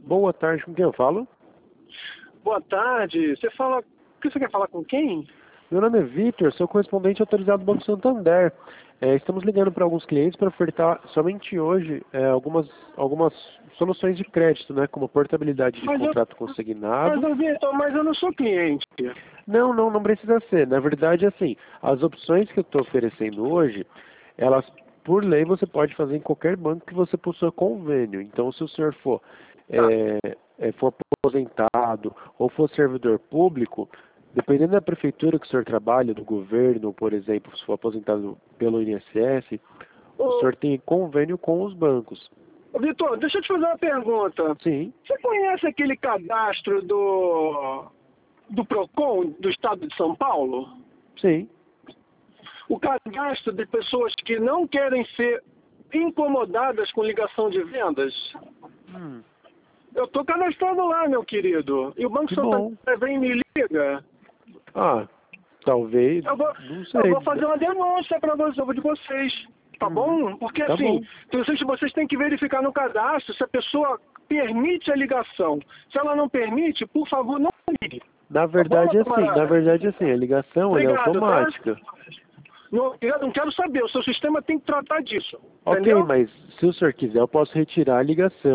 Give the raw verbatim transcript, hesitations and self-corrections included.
Boa tarde, com quem eu falo? Boa tarde. Você fala. O que você quer falar com quem? Meu nome é Vitor, sou correspondente autorizado do Banco Santander. É, estamos ligando para alguns clientes para ofertar somente hoje é, algumas, algumas soluções de crédito, né? Como portabilidade de Mas eu, contrato mas, consignado. eu, Vitor, mas eu não sou cliente. Não, não, não precisa ser. Na verdade, assim, as opções que eu estou oferecendo hoje, elas, por lei, você pode fazer em qualquer banco que você possua convênio. Então, se o senhor for, Tá. é, é, for aposentado ou for servidor público, dependendo da prefeitura que o senhor trabalha, do governo, por exemplo, se for aposentado pelo I N S S, o Ô, senhor tem convênio com os bancos. ô, Vitor, deixa eu te fazer uma pergunta. Sim, Você conhece aquele cadastro do, do PROCON do estado de São Paulo? sim. O cadastro de pessoas que não querem ser incomodadas com ligação de vendas? Hum, Eu estou cadastrado lá, meu querido. E o Banco que Santander bom. vem e me liga. Ah, talvez, Eu vou, não eu sei. vou fazer uma denúncia para você, de vocês, tá Uhum, bom? Porque tá assim, bom. vocês, vocês têm que verificar no cadastro se a pessoa permite a ligação. Se ela não permite, por favor, não ligue. Na Tá bom, meu verdade, assim, na camarada? verdade, assim, a ligação ela é Obrigado, tá? automática. Não, eu não quero saber, o seu sistema tem que tratar disso, Ok, entendeu? mas se o senhor quiser, eu posso retirar a ligação.